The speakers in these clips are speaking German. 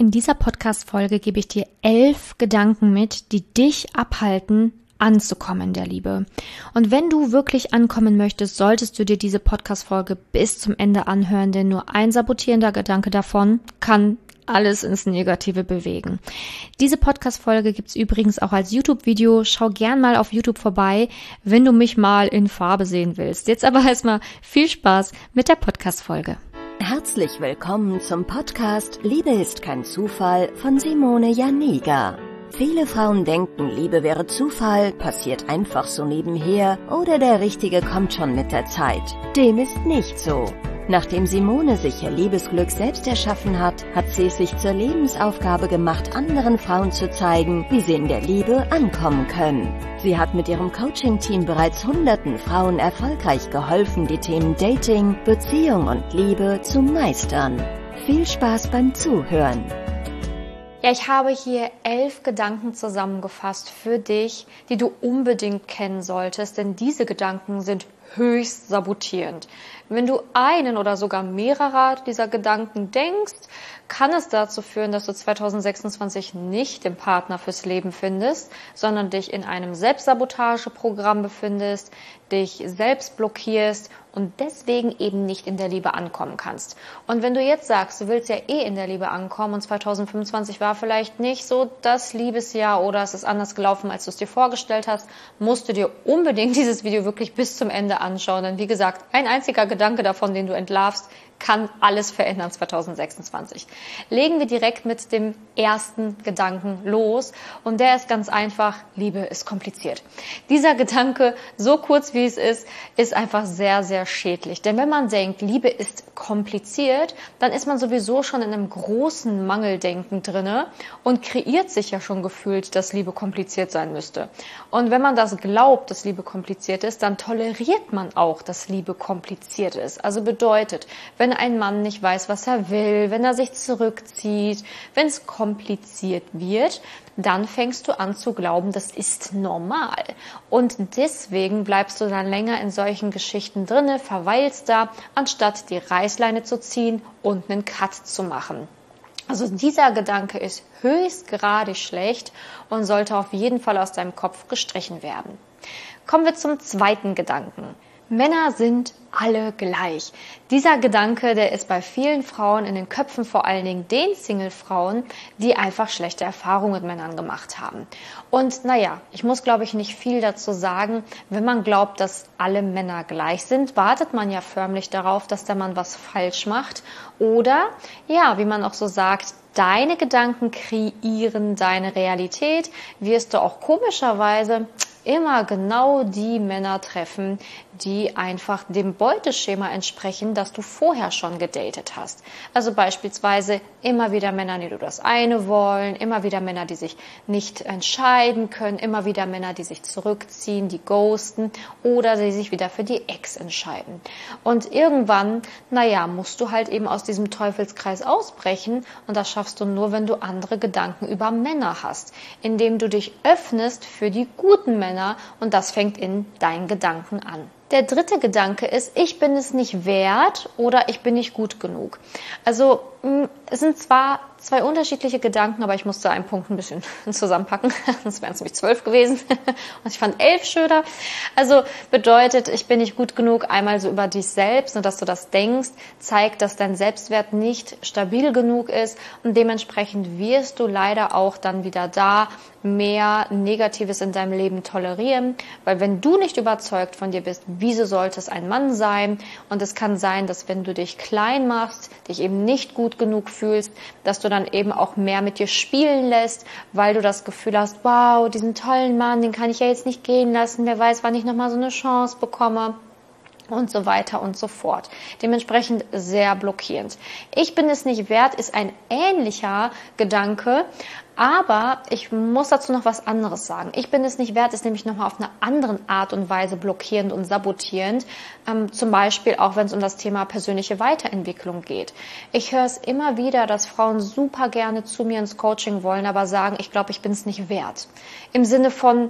In dieser Podcast-Folge gebe ich dir 11 Gedanken mit, die dich abhalten, anzukommen in der Liebe. Und wenn du wirklich ankommen möchtest, solltest du dir diese Podcast-Folge bis zum Ende anhören, denn nur ein sabotierender Gedanke davon kann alles ins Negative bewegen. Diese Podcast-Folge gibt's übrigens auch als YouTube-Video. Schau gern mal auf YouTube vorbei, wenn du mich mal in Farbe sehen willst. Jetzt aber erstmal viel Spaß mit der Podcast-Folge. Herzlich willkommen zum Podcast Liebe ist kein Zufall von Simone Janiga. Viele Frauen denken, Liebe wäre Zufall, passiert einfach so nebenher oder der Richtige kommt schon mit der Zeit. Dem ist nicht so. Nachdem Simone sich ihr Liebesglück selbst erschaffen hat, hat sie es sich zur Lebensaufgabe gemacht, anderen Frauen zu zeigen, wie sie in der Liebe ankommen können. Sie hat mit ihrem Coaching-Team bereits hunderten Frauen erfolgreich geholfen, die Themen Dating, Beziehung und Liebe zu meistern. Viel Spaß beim Zuhören. Ja, ich habe hier 11 Gedanken zusammengefasst für dich, die du unbedingt kennen solltest, denn diese Gedanken sind höchst sabotierend. Wenn du einen oder sogar mehrere dieser Gedanken denkst, kann es dazu führen, dass du 2026 nicht den Partner fürs Leben findest, sondern dich in einem Selbstsabotageprogramm befindest, dich selbst blockierst und deswegen eben nicht in der Liebe ankommen kannst. Und wenn du jetzt sagst, du willst ja in der Liebe ankommen und 2025 war vielleicht nicht so das Liebesjahr oder es ist anders gelaufen, als du es dir vorgestellt hast, musst du dir unbedingt dieses Video wirklich bis zum Ende anschauen. Denn wie gesagt, ein einziger Gedanke davon, den du entlarvst, kann alles verändern 2026. Legen wir direkt mit dem ersten Gedanken los und der ist ganz einfach, Liebe ist kompliziert. Dieser Gedanke, so kurz wie es ist einfach sehr, sehr schädlich. Denn wenn man denkt, Liebe ist kompliziert, dann ist man sowieso schon in einem großen Mangeldenken drinne und kreiert sich ja schon gefühlt, dass Liebe kompliziert sein müsste. Und wenn man das glaubt, dass Liebe kompliziert ist, dann toleriert man auch, dass Liebe kompliziert ist. Also bedeutet, wenn ein Mann nicht weiß, was er will, wenn er sich zurückzieht, wenn es kompliziert wird, dann fängst du an zu glauben, das ist normal. Und deswegen bleibst du dann länger in solchen Geschichten drinne, verweilst da, anstatt die Reißleine zu ziehen und einen Cut zu machen. Also dieser Gedanke ist höchstgradig schlecht und sollte auf jeden Fall aus deinem Kopf gestrichen werden. Kommen wir zum zweiten Gedanken. Männer sind alle gleich. Dieser Gedanke, der ist bei vielen Frauen in den Köpfen, vor allen Dingen den Single-Frauen, die einfach schlechte Erfahrungen mit Männern gemacht haben. Und ich muss, glaube ich, nicht viel dazu sagen. Wenn man glaubt, dass alle Männer gleich sind, wartet man ja förmlich darauf, dass der Mann was falsch macht. Oder, wie man auch so sagt, deine Gedanken kreieren deine Realität, wirst du auch komischerweise immer genau die Männer treffen, die einfach dem Beuteschema entsprechen, das du vorher schon gedatet hast. Also beispielsweise immer wieder Männer, die nur das eine wollen, immer wieder Männer, die sich nicht entscheiden können, immer wieder Männer, die sich zurückziehen, die ghosten oder die sich wieder für die Ex entscheiden. Und irgendwann, musst du halt eben aus diesem Teufelskreis ausbrechen und das schaffst du nur, wenn du andere Gedanken über Männer hast, indem du dich öffnest für die guten Männer und das fängt in deinen Gedanken an. Der dritte Gedanke ist, ich bin es nicht wert oder ich bin nicht gut genug. Also es sind zwar zwei unterschiedliche Gedanken, aber ich musste einen Punkt ein bisschen zusammenpacken, sonst wären es nämlich 12 gewesen und ich fand 11 schöner. Also bedeutet, ich bin nicht gut genug, einmal so über dich selbst und dass du das denkst, zeigt, dass dein Selbstwert nicht stabil genug ist und dementsprechend wirst du leider auch dann wieder da mehr Negatives in deinem Leben tolerieren, weil wenn du nicht überzeugt von dir bist, wieso sollte es ein Mann sein? Und es kann sein, dass wenn du dich klein machst, dich eben nicht gut genug fühlst, dass du dann eben auch mehr mit dir spielen lässt, weil du das Gefühl hast, wow, diesen tollen Mann, den kann ich ja jetzt nicht gehen lassen, wer weiß, wann ich nochmal so eine Chance bekomme. Und so weiter und so fort. Dementsprechend sehr blockierend. Ich bin es nicht wert, ist ein ähnlicher Gedanke, aber ich muss dazu noch was anderes sagen. Ich bin es nicht wert, ist nämlich nochmal auf eine andere Art und Weise blockierend und sabotierend. Zum Beispiel auch, wenn es um das Thema persönliche Weiterentwicklung geht. Ich höre es immer wieder, dass Frauen super gerne zu mir ins Coaching wollen, aber sagen, ich glaube, ich bin es nicht wert. Im Sinne von,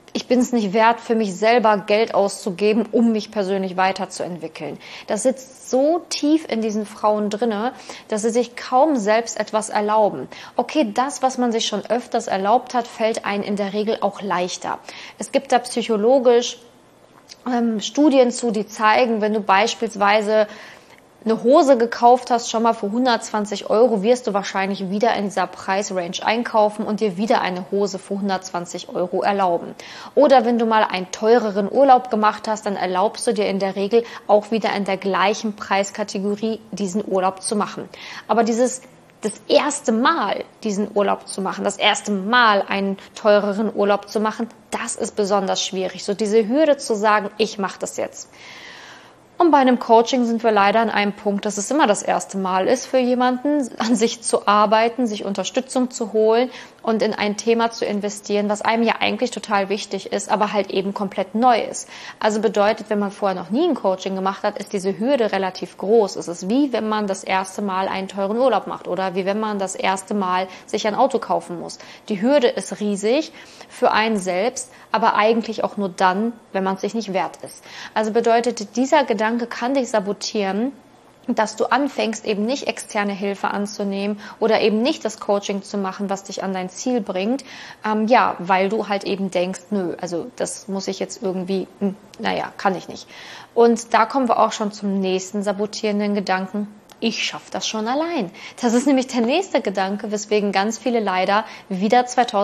ich bin es nicht wert, für mich selber Geld auszugeben, um mich persönlich weiterzuentwickeln. Das sitzt so tief in diesen Frauen drinne, dass sie sich kaum selbst etwas erlauben. Okay, das, was man sich schon öfters erlaubt hat, fällt einem in der Regel auch leichter. Es gibt da psychologisch Studien zu, die zeigen, wenn du beispielsweise eine Hose gekauft hast, schon mal für 120 €, wirst du wahrscheinlich wieder in dieser Preisrange einkaufen und dir wieder eine Hose für 120 € erlauben. Oder wenn du mal einen teureren Urlaub gemacht hast, dann erlaubst du dir in der Regel auch wieder in der gleichen Preiskategorie diesen Urlaub zu machen. Aber das erste Mal diesen Urlaub zu machen, das erste Mal einen teureren Urlaub zu machen, das ist besonders schwierig. So diese Hürde zu sagen, ich mache das jetzt. Und bei einem Coaching sind wir leider an einem Punkt, dass es immer das erste Mal ist für jemanden, an sich zu arbeiten, sich Unterstützung zu holen und in ein Thema zu investieren, was einem ja eigentlich total wichtig ist, aber halt eben komplett neu ist. Also bedeutet, wenn man vorher noch nie ein Coaching gemacht hat, ist diese Hürde relativ groß. Es ist wie, wenn man das erste Mal einen teuren Urlaub macht oder wie wenn man das erste Mal sich ein Auto kaufen muss. Die Hürde ist riesig für einen selbst, aber eigentlich auch nur dann, wenn man es sich nicht wert ist. Also bedeutet, dieser Gedanke kann dich sabotieren, dass du anfängst, eben nicht externe Hilfe anzunehmen oder eben nicht das Coaching zu machen, was dich an dein Ziel bringt, weil du halt eben denkst, nö, also das muss ich jetzt irgendwie, kann ich nicht. Und da kommen wir auch schon zum nächsten sabotierenden Gedanken. Ich schaffe das schon allein. Das ist nämlich der nächste Gedanke, weswegen ganz viele leider wieder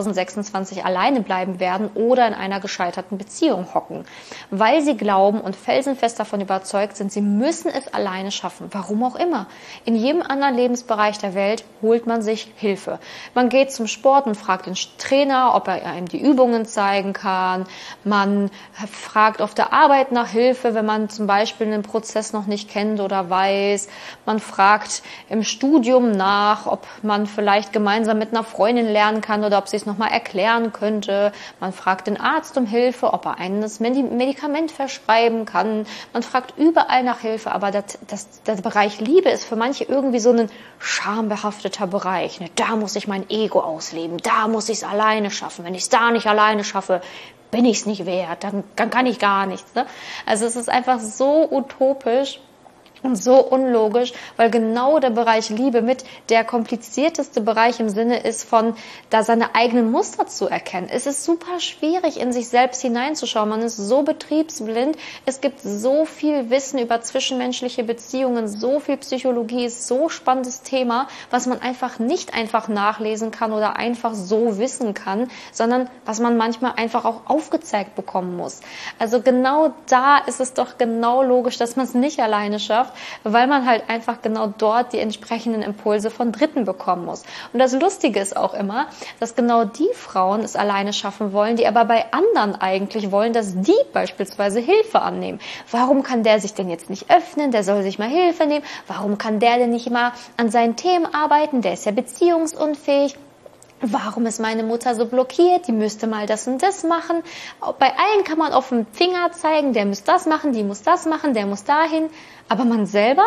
2026 alleine bleiben werden oder in einer gescheiterten Beziehung hocken. Weil sie glauben und felsenfest davon überzeugt sind, sie müssen es alleine schaffen. Warum auch immer. In jedem anderen Lebensbereich der Welt holt man sich Hilfe. Man geht zum Sport und fragt den Trainer, ob er einem die Übungen zeigen kann. Man fragt auf der Arbeit nach Hilfe, wenn man zum Beispiel einen Prozess noch nicht kennt oder weiß. Man fragt im Studium nach, ob man vielleicht gemeinsam mit einer Freundin lernen kann oder ob sie es nochmal erklären könnte. Man fragt den Arzt um Hilfe, ob er einem das Medikament verschreiben kann. Man fragt überall nach Hilfe, aber der Bereich Liebe ist für manche irgendwie so ein schambehafteter Bereich. Da muss ich mein Ego ausleben, da muss ich es alleine schaffen. Wenn ich es da nicht alleine schaffe, bin ich es nicht wert, dann kann ich gar nichts. Ne? Also es ist einfach so utopisch und so unlogisch, weil genau der Bereich Liebe mit der komplizierteste Bereich im Sinne ist von, da seine eigenen Muster zu erkennen. Es ist super schwierig, in sich selbst hineinzuschauen. Man ist so betriebsblind. Es gibt so viel Wissen über zwischenmenschliche Beziehungen, so viel Psychologie, ist so spannendes Thema, was man einfach nicht einfach nachlesen kann oder einfach so wissen kann, sondern was man manchmal einfach auch aufgezeigt bekommen muss. Also genau da ist es doch genau logisch, dass man es nicht alleine schafft, weil man halt einfach genau dort die entsprechenden Impulse von Dritten bekommen muss. Und das Lustige ist auch immer, dass genau die Frauen es alleine schaffen wollen, die aber bei anderen eigentlich wollen, dass die beispielsweise Hilfe annehmen. Warum kann der sich denn jetzt nicht öffnen? Der soll sich mal Hilfe nehmen. Warum kann der denn nicht mal an seinen Themen arbeiten? Der ist ja beziehungsunfähig. Warum ist meine Mutter so blockiert? Die müsste mal das und das machen. Bei allen kann man auf den Finger zeigen, der muss das machen, die muss das machen, der muss dahin. Aber man selber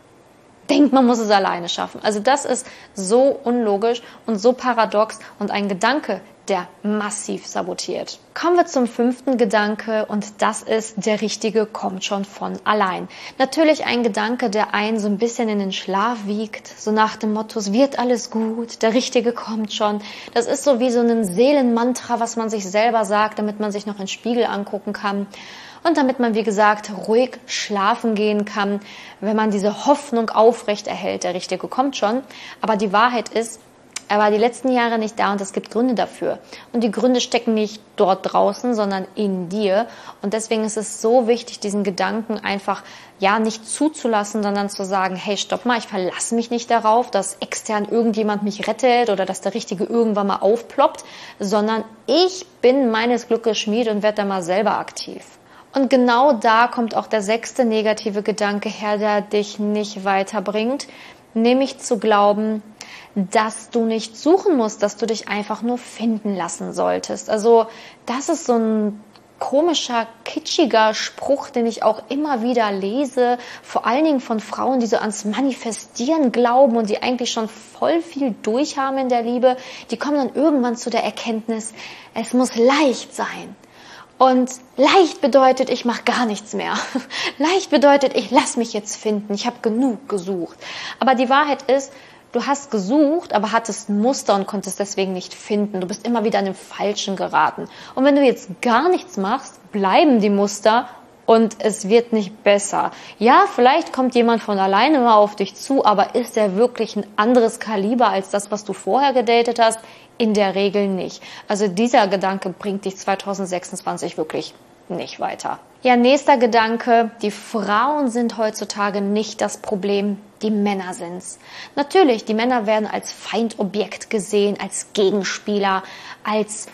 denkt, man muss es alleine schaffen. Also das ist so unlogisch und so paradox und ein Gedanke, der massiv sabotiert. Kommen wir zum 5. Gedanke und das ist, der Richtige kommt schon von allein. Natürlich ein Gedanke, der einen so ein bisschen in den Schlaf wiegt, so nach dem Motto, es wird alles gut, der Richtige kommt schon. Das ist so wie so ein Seelenmantra, was man sich selber sagt, damit man sich noch in den Spiegel angucken kann. Und damit man, wie gesagt, ruhig schlafen gehen kann, wenn man diese Hoffnung aufrecht erhält, der Richtige kommt schon. Aber die Wahrheit ist, er war die letzten Jahre nicht da und es gibt Gründe dafür. Und die Gründe stecken nicht dort draußen, sondern in dir. Und deswegen ist es so wichtig, diesen Gedanken einfach nicht zuzulassen, sondern zu sagen, hey, stopp mal, ich verlasse mich nicht darauf, dass extern irgendjemand mich rettet oder dass der Richtige irgendwann mal aufploppt, sondern ich bin meines Glückes Schmied und werde da mal selber aktiv. Und genau da kommt auch der 6. negative Gedanke her, der dich nicht weiterbringt, nämlich zu glauben, dass du nicht suchen musst, dass du dich einfach nur finden lassen solltest. Also das ist so ein komischer, kitschiger Spruch, den ich auch immer wieder lese, vor allen Dingen von Frauen, die so ans Manifestieren glauben und die eigentlich schon voll viel durchhaben in der Liebe, die kommen dann irgendwann zu der Erkenntnis, es muss leicht sein. Und leicht bedeutet, ich mache gar nichts mehr. Leicht bedeutet, ich lasse mich jetzt finden. Ich habe genug gesucht. Aber die Wahrheit ist, du hast gesucht, aber hattest ein Muster und konntest deswegen nicht finden. Du bist immer wieder an den Falschen geraten. Und wenn du jetzt gar nichts machst, bleiben die Muster und es wird nicht besser. Ja, vielleicht kommt jemand von alleine mal auf dich zu, aber ist er wirklich ein anderes Kaliber als das, was du vorher gedatet hast? In der Regel nicht. Also dieser Gedanke bringt dich 2026 wirklich nicht weiter. Ja, nächster Gedanke. Die Frauen sind heutzutage nicht das Problem, die Männer sind's. Natürlich, die Männer werden als Feindobjekt gesehen, als Gegenspieler, als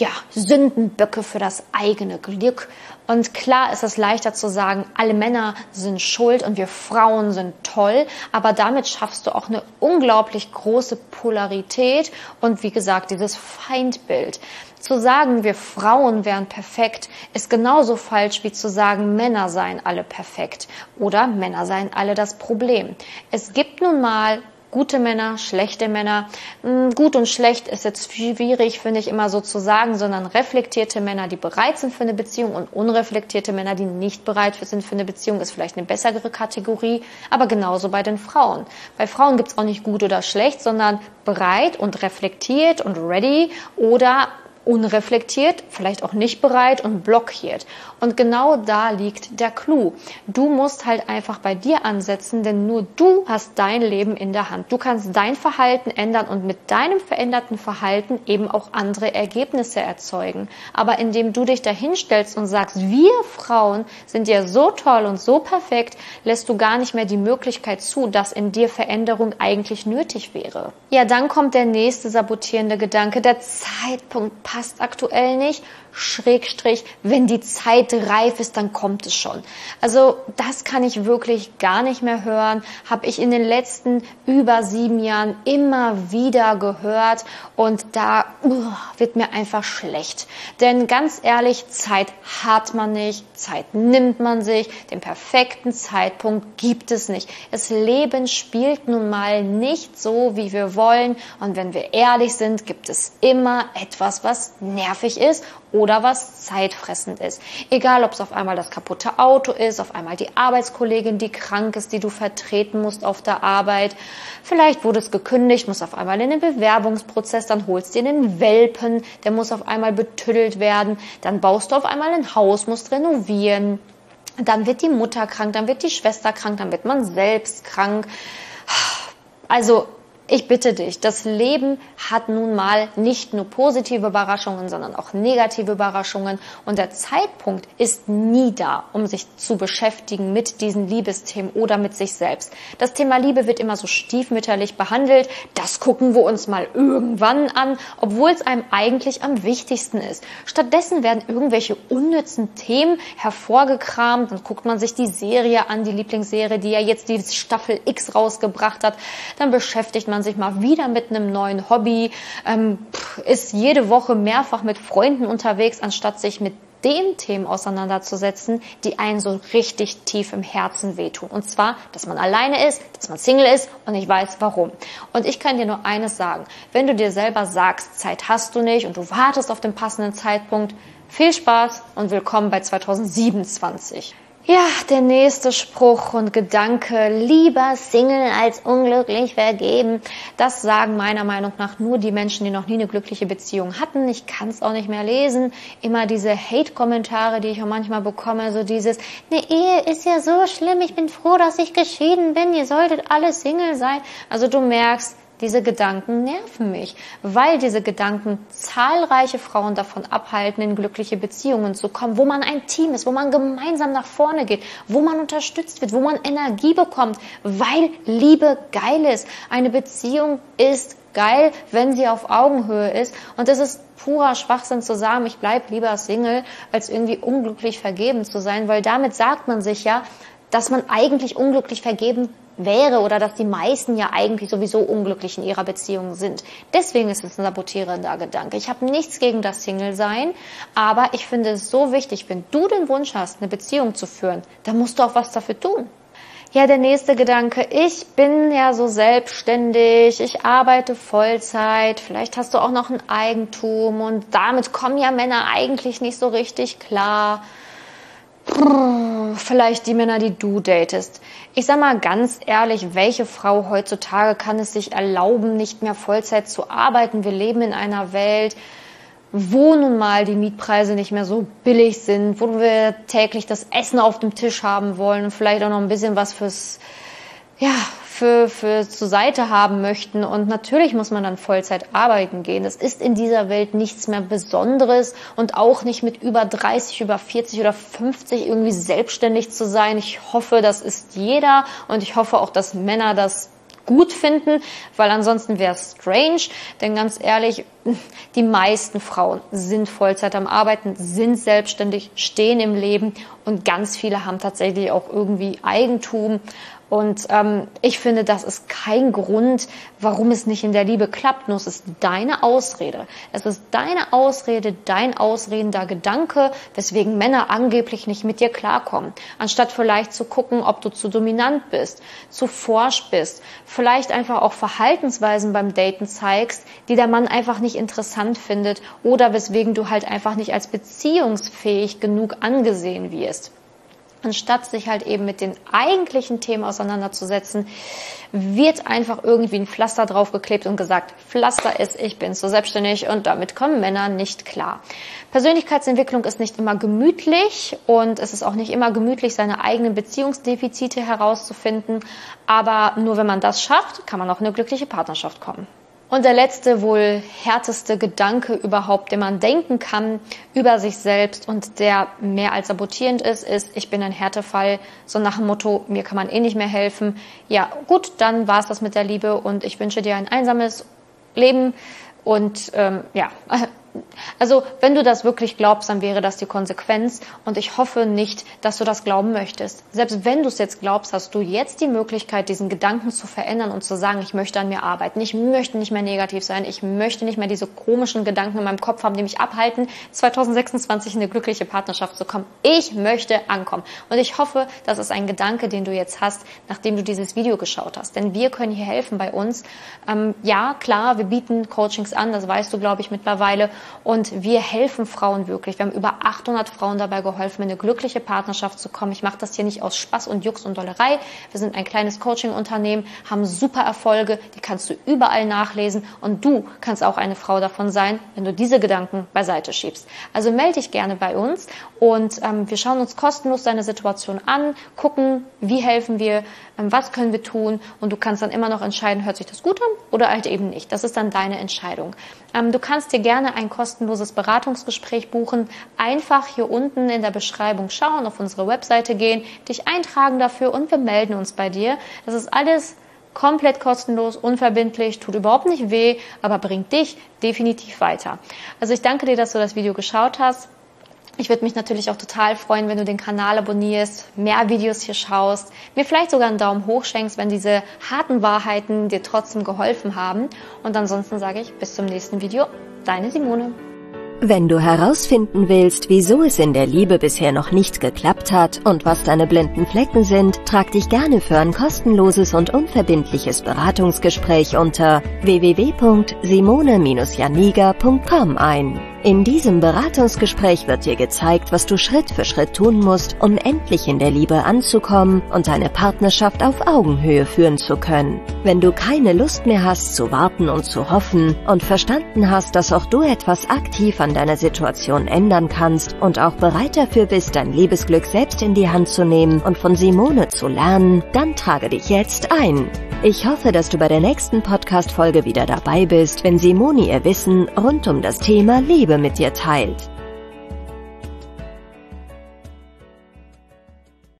Sündenböcke für das eigene Glück. Und klar ist es leichter zu sagen, alle Männer sind schuld und wir Frauen sind toll, aber damit schaffst du auch eine unglaublich große Polarität und wie gesagt, dieses Feindbild. Zu sagen, wir Frauen wären perfekt, ist genauso falsch wie zu sagen, Männer seien alle perfekt oder Männer seien alle das Problem. Es gibt nun mal gute Männer, schlechte Männer. Gut und schlecht ist jetzt schwierig, finde ich, immer so zu sagen, sondern reflektierte Männer, die bereit sind für eine Beziehung und unreflektierte Männer, die nicht bereit sind für eine Beziehung, ist vielleicht eine bessere Kategorie, aber genauso bei den Frauen. Bei Frauen gibt es auch nicht gut oder schlecht, sondern bereit und reflektiert und ready oder unreflektiert, vielleicht auch nicht bereit und blockiert. Und genau da liegt der Clou. Du musst halt einfach bei dir ansetzen, denn nur du hast dein Leben in der Hand. Du kannst dein Verhalten ändern und mit deinem veränderten Verhalten eben auch andere Ergebnisse erzeugen. Aber indem du dich dahinstellst und sagst, wir Frauen sind ja so toll und so perfekt, lässt du gar nicht mehr die Möglichkeit zu, dass in dir Veränderung eigentlich nötig wäre. Ja, dann kommt der nächste sabotierende Gedanke, der Zeitpunkt passt aktuell nicht, Schrägstrich, wenn die Zeit reif ist, dann kommt es schon. Also das kann ich wirklich gar nicht mehr hören, habe ich in den letzten über 7 Jahren immer wieder gehört und da wird mir einfach schlecht. Denn ganz ehrlich, Zeit hat man nicht, Zeit nimmt man sich, den perfekten Zeitpunkt gibt es nicht. Das Leben spielt nun mal nicht so, wie wir wollen und wenn wir ehrlich sind, gibt es immer etwas, was nervig ist oder was zeitfressend ist. Egal, ob es auf einmal das kaputte Auto ist, auf einmal die Arbeitskollegin, die krank ist, die du vertreten musst auf der Arbeit. Vielleicht wurde es gekündigt, muss auf einmal in den Bewerbungsprozess, dann holst du dir einen Welpen, der muss auf einmal betüdelt werden, dann baust du auf einmal ein Haus, musst renovieren, dann wird die Mutter krank, dann wird die Schwester krank, dann wird man selbst krank. Also ich bitte dich, das Leben hat nun mal nicht nur positive Überraschungen, sondern auch negative Überraschungen und der Zeitpunkt ist nie da, um sich zu beschäftigen mit diesen Liebesthemen oder mit sich selbst. Das Thema Liebe wird immer so stiefmütterlich behandelt, das gucken wir uns mal irgendwann an, obwohl es einem eigentlich am wichtigsten ist. Stattdessen werden irgendwelche unnützen Themen hervorgekramt, dann guckt man sich die Serie an, die Lieblingsserie, die ja jetzt die Staffel X rausgebracht hat, dann beschäftigt man sich mal wieder mit einem neuen Hobby, ist jede Woche mehrfach mit Freunden unterwegs, anstatt sich mit den Themen auseinanderzusetzen, die einen so richtig tief im Herzen wehtun. Und zwar, dass man alleine ist, dass man Single ist und ich weiß warum. Und ich kann dir nur eines sagen, wenn du dir selber sagst, Zeit hast du nicht und du wartest auf den passenden Zeitpunkt, viel Spaß und willkommen bei 2027. Ja, der nächste Spruch und Gedanke, lieber Single als unglücklich vergeben. Das sagen meiner Meinung nach nur die Menschen, die noch nie eine glückliche Beziehung hatten. Ich kann es auch nicht mehr lesen. Immer diese Hate-Kommentare, die ich auch manchmal bekomme, so dieses, eine Ehe ist ja so schlimm, ich bin froh, dass ich geschieden bin, ihr solltet alle Single sein. Also du merkst, diese Gedanken nerven mich, weil diese Gedanken zahlreiche Frauen davon abhalten, in glückliche Beziehungen zu kommen, wo man ein Team ist, wo man gemeinsam nach vorne geht, wo man unterstützt wird, wo man Energie bekommt, weil Liebe geil ist. Eine Beziehung ist geil, wenn sie auf Augenhöhe ist und es ist purer Schwachsinn zu sagen, ich bleib lieber Single, als irgendwie unglücklich vergeben zu sein, weil damit sagt man sich ja, dass man eigentlich unglücklich vergeben wäre oder dass die meisten ja eigentlich sowieso unglücklich in ihrer Beziehung sind. Deswegen ist es ein sabotierender Gedanke. Ich habe nichts gegen das Single-Sein, aber ich finde es so wichtig, wenn du den Wunsch hast, eine Beziehung zu führen, dann musst du auch was dafür tun. Ja, der nächste Gedanke, ich bin ja so selbstständig, ich arbeite Vollzeit, vielleicht hast du auch noch ein Eigentum und damit kommen ja Männer eigentlich nicht so richtig klar. Vielleicht die Männer, die du datest. Ich sag mal ganz ehrlich, welche Frau heutzutage kann es sich erlauben, nicht mehr Vollzeit zu arbeiten? Wir leben in einer Welt, wo nun mal die Mietpreise nicht mehr so billig sind, wo wir täglich das Essen auf dem Tisch haben wollen und vielleicht auch noch ein bisschen was für zur Seite haben möchten. Und natürlich muss man dann Vollzeit arbeiten gehen. Das ist in dieser Welt nichts mehr Besonderes und auch nicht mit über 30, über 40 oder 50 irgendwie selbstständig zu sein. Ich hoffe, das ist jeder und ich hoffe auch, dass Männer das gut finden, weil ansonsten wäre es strange, denn ganz ehrlich, die meisten Frauen sind Vollzeit am Arbeiten, sind selbstständig, stehen im Leben und ganz viele haben tatsächlich auch irgendwie Eigentum. Und ich finde, das ist kein Grund, warum es nicht in der Liebe klappt. Nur es ist deine Ausrede. Es ist deine Ausrede, dein ausredender Gedanke, weswegen Männer angeblich nicht mit dir klarkommen. Anstatt vielleicht zu gucken, ob du zu dominant bist, zu forsch bist, vielleicht einfach auch Verhaltensweisen beim Daten zeigst, die der Mann einfach nicht interessant findet oder weswegen du halt einfach nicht als beziehungsfähig genug angesehen wirst. Anstatt sich halt eben mit den eigentlichen Themen auseinanderzusetzen, wird einfach irgendwie ein Pflaster draufgeklebt und gesagt, Pflaster ist, ich bin so selbstständig und damit kommen Männer nicht klar. Persönlichkeitsentwicklung ist nicht immer gemütlich und es ist auch nicht immer gemütlich, seine eigenen Beziehungsdefizite herauszufinden, aber nur wenn man das schafft, kann man auch in eine glückliche Partnerschaft kommen. Und der letzte, wohl härteste Gedanke überhaupt, den man denken kann über sich selbst und der mehr als sabotierend ist, ich bin ein Härtefall, so nach dem Motto, mir kann man eh nicht mehr helfen. Ja, gut, dann war's das mit der Liebe und ich wünsche dir ein einsames Leben und also wenn du das wirklich glaubst, dann wäre das die Konsequenz und ich hoffe nicht, dass du das glauben möchtest. Selbst wenn du es jetzt glaubst, hast du jetzt die Möglichkeit, diesen Gedanken zu verändern und zu sagen, ich möchte an mir arbeiten, ich möchte nicht mehr negativ sein, ich möchte nicht mehr diese komischen Gedanken in meinem Kopf haben, die mich abhalten, 2026 in eine glückliche Partnerschaft zu kommen. Ich möchte ankommen und ich hoffe, das ist ein Gedanke, den du jetzt hast, nachdem du dieses Video geschaut hast, denn wir können hier helfen bei uns. Ja, klar, wir bieten Coachings an, das weißt du, glaube ich, mittlerweile. Und wir helfen Frauen wirklich. Wir haben über 800 Frauen dabei geholfen, in eine glückliche Partnerschaft zu kommen. Ich mache das hier nicht aus Spaß und Jux und Dollerei. Wir sind ein kleines Coaching-Unternehmen, haben super Erfolge, die kannst du überall nachlesen. Und du kannst auch eine Frau davon sein, wenn du diese Gedanken beiseite schiebst. Also melde dich gerne bei uns und wir schauen uns kostenlos deine Situation an, gucken, wie helfen wir, was können wir tun und du kannst dann immer noch entscheiden, hört sich das gut an oder halt eben nicht. Das ist dann deine Entscheidung. Du kannst dir gerne ein kostenloses Beratungsgespräch buchen. Einfach hier unten in der Beschreibung schauen, auf unsere Webseite gehen, dich eintragen dafür und wir melden uns bei dir. Das ist alles komplett kostenlos, unverbindlich, tut überhaupt nicht weh, aber bringt dich definitiv weiter. Also ich danke dir, dass du das Video geschaut hast. Ich würde mich natürlich auch total freuen, wenn du den Kanal abonnierst, mehr Videos hier schaust, mir vielleicht sogar einen Daumen hoch schenkst, wenn diese harten Wahrheiten dir trotzdem geholfen haben. Und ansonsten sage ich, bis zum nächsten Video, deine Simone. Wenn du herausfinden willst, wieso es in der Liebe bisher noch nicht geklappt hat und was deine blinden Flecken sind, trag dich gerne für ein kostenloses und unverbindliches Beratungsgespräch unter www.simone-janiga.com ein. In diesem Beratungsgespräch wird dir gezeigt, was du Schritt für Schritt tun musst, um endlich in der Liebe anzukommen und deine Partnerschaft auf Augenhöhe führen zu können. Wenn du keine Lust mehr hast zu warten und zu hoffen und verstanden hast, dass auch du etwas aktiv an deiner Situation ändern kannst und auch bereit dafür bist, dein Liebesglück selbst in die Hand zu nehmen und von Simone zu lernen, dann trage dich jetzt ein. Ich hoffe, dass du bei der nächsten Podcast-Folge wieder dabei bist, wenn Simone ihr Wissen rund um das Thema Liebe mit dir teilt.